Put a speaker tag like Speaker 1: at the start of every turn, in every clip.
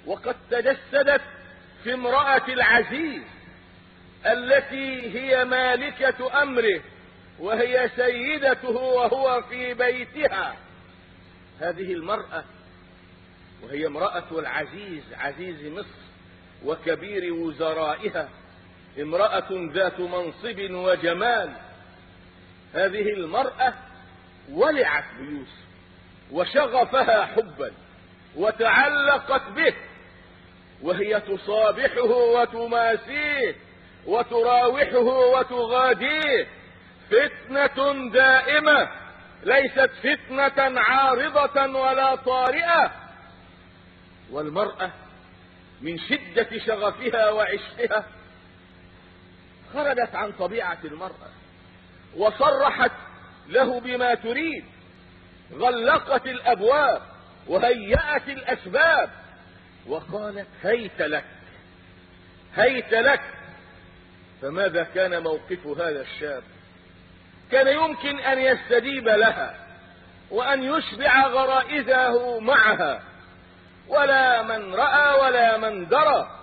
Speaker 1: وقد تجسدت في امرأة العزيز التي هي مالكة أمره وهي سيدته وهو في بيتها. هذه المرأة وهي امرأة العزيز، عزيز مصر وكبير وزرائها، امرأة ذات منصب وجمال. هذه المرأة ولعت بيوسف وشغفها حبا وتعلقت به، وهي تصابحه وتماسيه وتراوحه وتغاديه. فتنة دائمة، ليست فتنة عارضة ولا طارئة. والمرأة من شدة شغفها وعشقها خرجت عن طبيعة المرأة وصرحت له بما تريد، غلقت الأبواب وهيأت الأسباب وقالت هيت لك هيت لك. فماذا كان موقف هذا الشاب؟ كان يمكن أن يستجيب لها وأن يشبع غرائزه معها، ولا من رأى ولا من درى.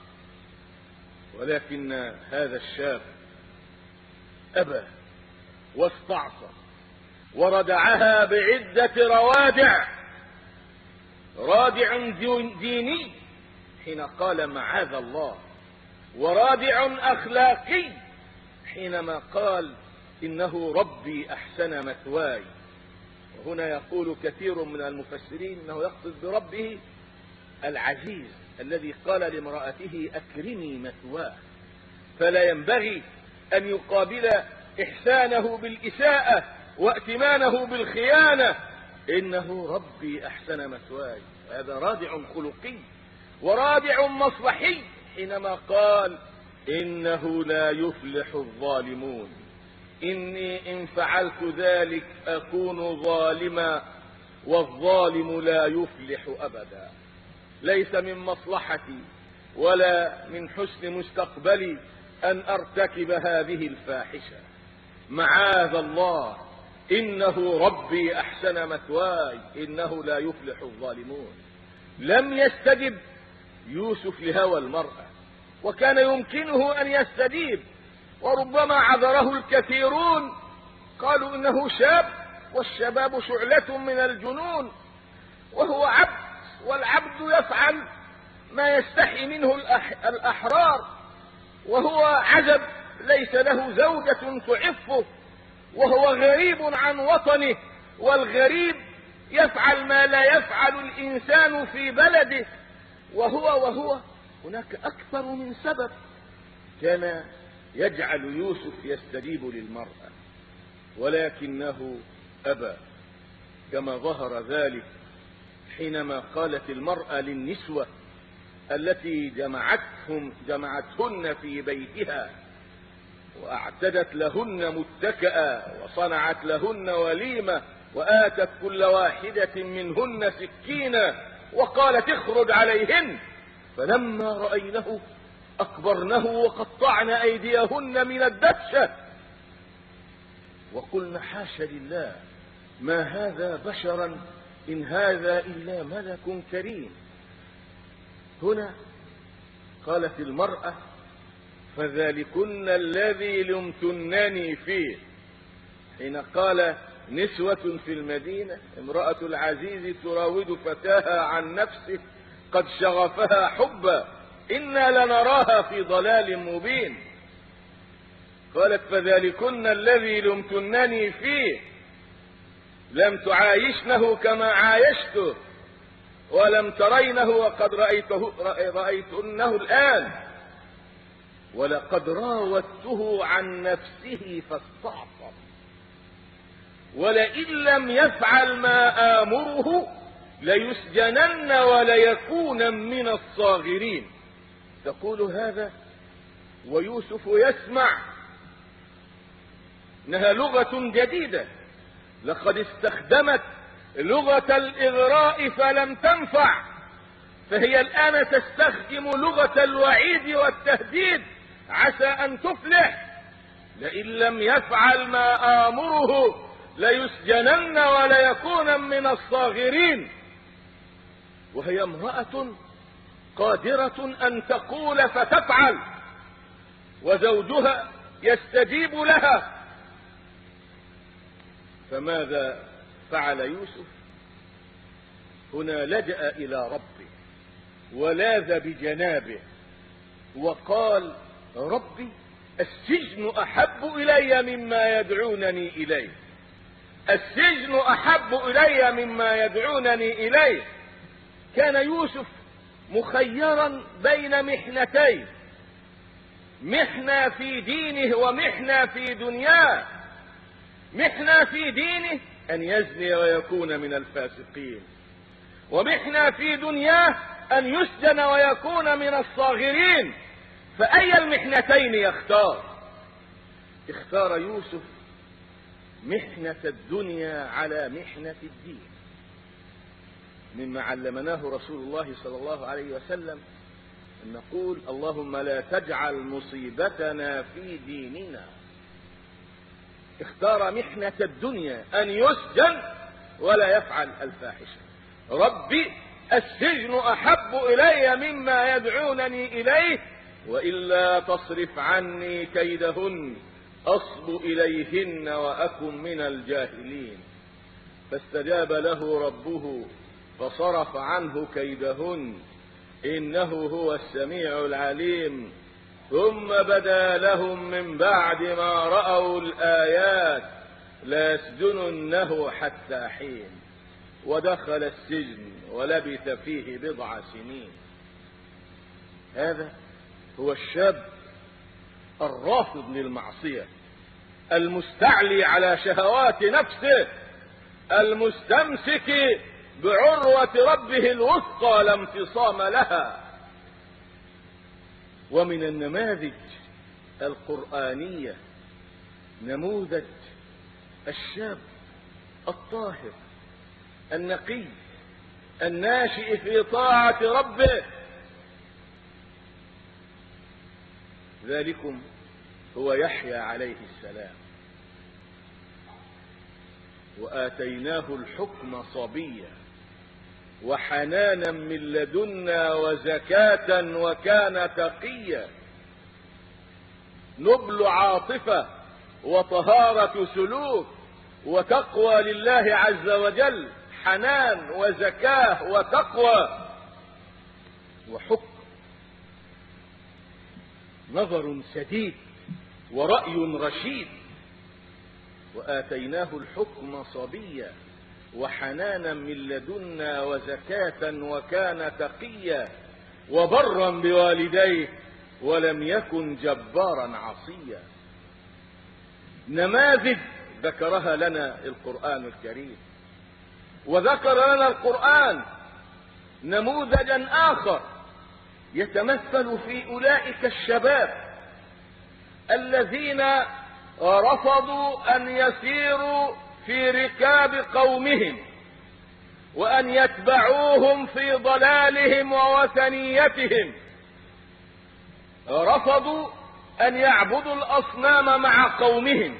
Speaker 1: ولكن هذا الشاب أبى واستعصى وردعها بعدة روادع. رادع ديني حين قال معاذ الله، ورادع أخلاقي حينما قال إنه ربي أحسن مثواي. وهنا يقول كثير من المفسرين إنه يقصد بربه العزيز الذي قال لامرأته أكرمي مثواه، فلا ينبغي أن يقابل إحسانه بالإساءة وائتمانه بالخيانة. إنه ربي أحسن مثواي. هذا رادع خلقي ورادع مصلحي حينما قال إنه لا يفلح الظالمون، إني إن فعلت ذلك أكون ظالما والظالم لا يفلح أبدا. ليس من مصلحتي ولا من حسن مستقبلي أن أرتكب هذه الفاحشة، معاذ الله، إنه ربي أحسن مثواي إنه لا يفلح الظالمون. لم يستجب يوسف لهوى المرأة، وكان يمكنه أن يستجيب، وربما عذره الكثيرون، قالوا إنه شاب والشباب شعلة من الجنون، وهو عبد والعبد يفعل ما يستحي منه الأحرار، وهو عزب ليس له زوجة تعفه، وهو غريب عن وطنه، والغريب يفعل ما لا يفعل الإنسان في بلده. وهو هناك أكثر من سبب كان يجعل يوسف يستجيب للمرأة، ولكنه أبى، كما ظهر ذلك حينما قالت المرأة للنسوة التي جمعتهن في بيتها وأعتدت لهن متكئا وصنعت لهن وليمة وآتت كل واحدة منهن سكينا وقالت اخرج عليهن، فلما رأينه أكبرنه وقطعن أيديهن من الدهشة وقلن حاش لله ما هذا بشرا إن هذا إلا ملك كريم. هنا قالت المرأة فذلكن الذي لمتنني فيه، حين قال نسوة في المدينة امرأة العزيز تراود فتاها عن نفسه قد شغفها حبا إنا لنراها في ضلال مبين. قالت فذلكن الذي لمتنني فيه، لم تعايشنه كما عايشته ولم ترينه وقد رأيتنه الآن، ولقد راودته عن نفسه فاستعصم ولئن لم يفعل ما آمره ليسجنن وليكون من الصاغرين. تقول هذا ويوسف يسمع انها لغة جديدة، لقد استخدمت لغة الإغراء فلم تنفع، فهي الآن تستخدم لغة الوعيد والتهديد عسى أن تفلح. لئن لم يفعل ما آمره ليسجنن وليكون من الصاغرين. وهي امرأة قادرة أن تقول فتفعل، وزوجها يستجيب لها. فماذا فعل يوسف؟ هنا لجأ إلى ربه ولاذ بجنابه وقال: ربي السجن أحب إلي مما يدعونني إليه، السجن أحب إلي مما يدعونني إليه. كان يوسف مخيرا بين محنتين، محنة في دينه ومحنة في دنياه. محنة في دينه أن يزني ويكون من الفاسقين، ومحنة في دنياه أن يسجن ويكون من الصاغرين. فأي المحنتين يختار؟ اختار يوسف محنة الدنيا على محنة الدين، مما علمناه رسول الله صلى الله عليه وسلم أن نقول: اللهم لا تجعل مصيبتنا في ديننا. اختار محنة الدنيا أن يسجن ولا يفعل الفاحشة. ربي السجن أحب إلي مما يدعونني إليه، وإلا تصرف عني كيدهن أصب إليهن وأكن من الجاهلين. فاستجاب له ربه فصرف عنه كيدهن إنه هو السميع العليم. ثم بدا لهم من بعد ما رأوا الآيات ليسجننه حتى حين. ودخل السجن ولبث فيه بضع سنين. هذا هو الشاب الرافض للمعصية، المستعلي على شهوات نفسه، المستمسك بعروة ربه الوثقى لا انفصام لها. ومن النماذج القرآنية نموذج الشاب الطاهر النقي الناشئ في طاعة ربه. ذلكم هو يحيى عليه السلام، وآتيناه الحكم صبيا وحنانا من لدنا وزكاة وكان تقيا. نبل عاطفة وطهارة سلوك وتقوى لله عز وجل، حنان وزكاة وتقوى وحكم، نظر سديد ورأي رشيد. وآتيناه الحكم صبيا وحنانا من لدنا وزكاة وكان تقيا وبرا بوالديه ولم يكن جبارا عصيا. نماذج ذكرها لنا القرآن الكريم. وذكر لنا القرآن نموذجا آخر يتمثل في أولئك الشباب الذين رفضوا أن يسيروا في ركاب قومهم وأن يتبعوهم في ضلالهم ووثنيتهم. رفضوا أن يعبدوا الأصنام مع قومهم.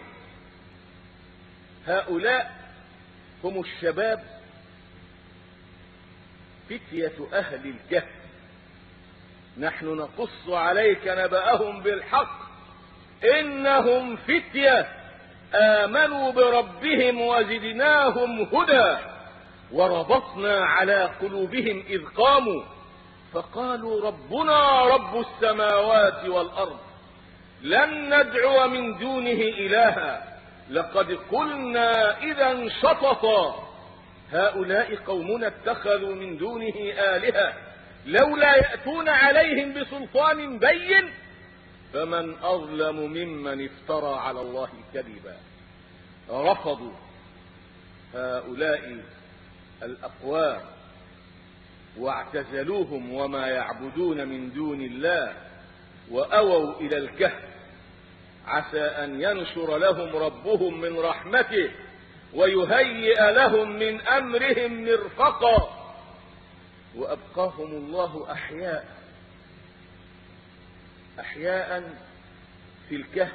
Speaker 1: هؤلاء هم الشباب فتية أهل الكهف. نحن نقص عليك نبأهم بالحق إنهم فتية آمنوا بربهم وزدناهم هدى وربطنا على قلوبهم إذ قاموا فقالوا ربنا رب السماوات والأرض لن ندعو من دونه إلها لقد قلنا إذا شططا هؤلاء قومنا اتخذوا من دونه آلهة لولا يأتون عليهم بسلطان بين فمن أظلم ممن افترى على الله كذبا. رفضوا هؤلاء الأقوام واعتزلوهم وما يعبدون من دون الله وأووا إلى الكهف عسى أن ينشر لهم ربهم من رحمته ويهيئ لهم من أمرهم مرفقا. وأبقاهم الله أحياء في الكهف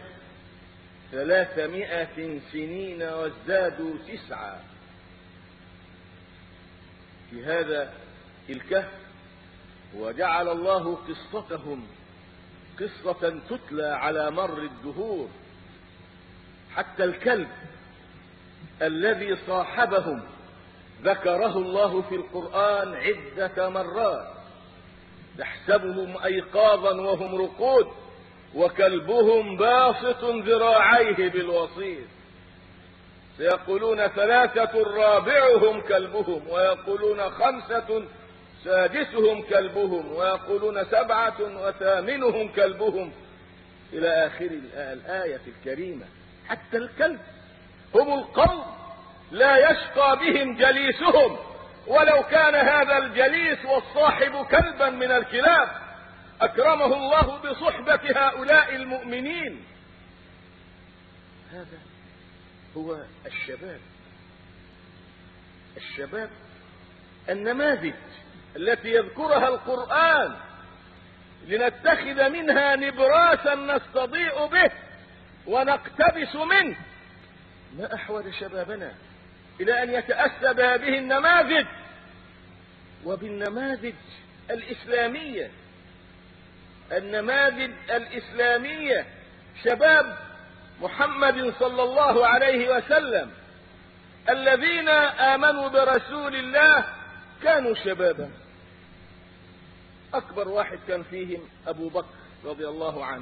Speaker 1: 300 سنين وازدادوا 9. في هذا الكهف وجعل الله قصتهم قصة تتلى على مر الدهور. حتى الكلب الذي صاحبهم ذكره الله في القرآن عدة مرات، تحسبهم أيقاظا وهم رقود وكلبهم باسط ذراعيه بالوصيد. سيقولون 3 رابعهم كلبهم، ويقولون 5 سادسهم كلبهم، ويقولون 7 وثامنهم كلبهم، إلى آخر الآية الكريمة. حتى الكلب هم القوم لا يشقى بهم جليسهم، ولو كان هذا الجليس والصاحب كلبا من الكلاب أكرمه الله بصحبة هؤلاء المؤمنين. هذا هو الشباب. الشباب النماذج التي يذكرها القرآن لنتخذ منها نبراسا نستضيء به ونقتبس منه. ما أحوج شبابنا إلى أن يتأسى بهذه النماذج وبالنماذج الإسلامية. النماذج الإسلامية شباب محمد صلى الله عليه وسلم الذين آمنوا برسول الله كانوا شبابا. أكبر واحد كان فيهم أبو بكر رضي الله عنه،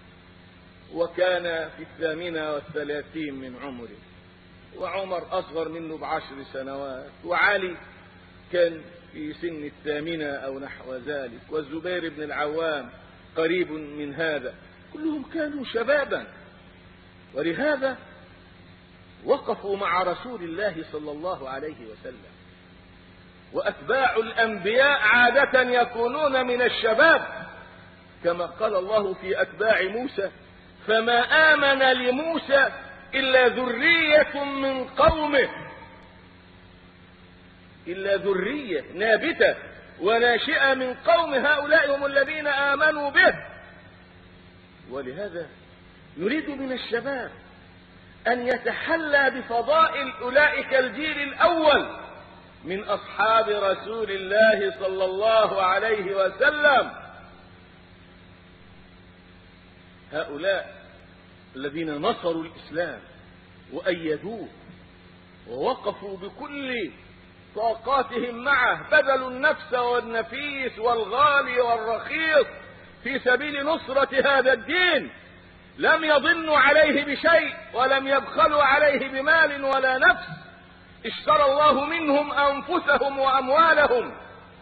Speaker 1: وكان في 38 من عمره، وعمر أصغر منه ب10 سنوات، وعلي كان في سن 8 أو نحو ذلك، والزبير بن العوام قريب من هذا. كلهم كانوا شبابا، ولهذا وقفوا مع رسول الله صلى الله عليه وسلم. وأتباع الأنبياء عادة يكونون من الشباب، كما قال الله في أتباع موسى: فما آمن لموسى إلا ذرية من قومه، إلا ذرية نابتة وناشئة من قوم، هؤلاء هم الذين آمنوا به. ولهذا نريد من الشباب أن يتحلى بفضائل أولئك الجيل الأول من أصحاب رسول الله صلى الله عليه وسلم. هؤلاء الذين نصروا الإسلام وأيدوه ووقفوا بكل طاقاتهم معه، بذلوا النفس والنفيس والغالي والرخيص في سبيل نصرة هذا الدين. لم يضنوا عليه بشيء ولم يبخلوا عليه بمال ولا نفس. اشترى الله منهم أنفسهم وأموالهم،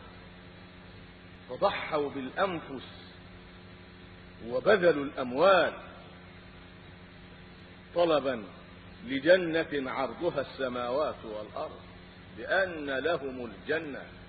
Speaker 1: فضحوا بالأنفس وبذلوا الأموال طلبا لجنة عرضها السماوات والأرض، بأن لهم الجنة